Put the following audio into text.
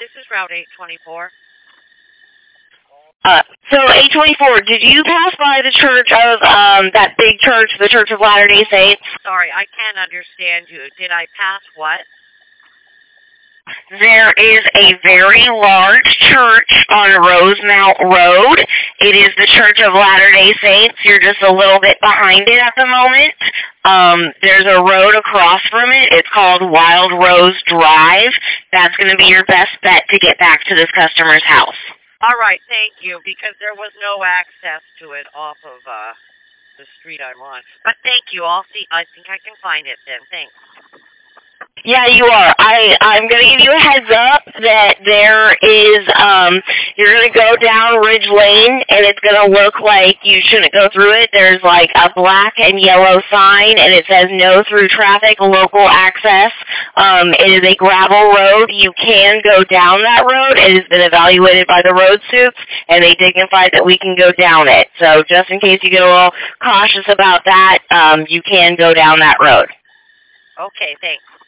This is Route 824. So 824, did you pass by the church of, that big church, the Church of Latter-day Saints? Sorry, I can't understand you. Did I pass what? There is a very large church on Rosemount Road. It is the Church of Latter-day Saints. You're just a little bit behind it at the moment. There's a road across from it. It's called Wild Rose Drive. That's going to be your best bet to get back to this customer's house. All right, thank you, because there was no access to it off of the street I'm on. But thank you. I think I can find it then. Thanks. Yeah, you are. I'm going to give you a heads up that there is, you're going to go down Ridge Lane, and it's going to look like you shouldn't go through it. There's like a black and yellow sign, and it says no through traffic, local access. It is a gravel road. You can go down that road. It has been evaluated by the road supes, and they dignified that we can go down it. So just in case you get a little cautious about that, you can go down that road. Okay, thanks.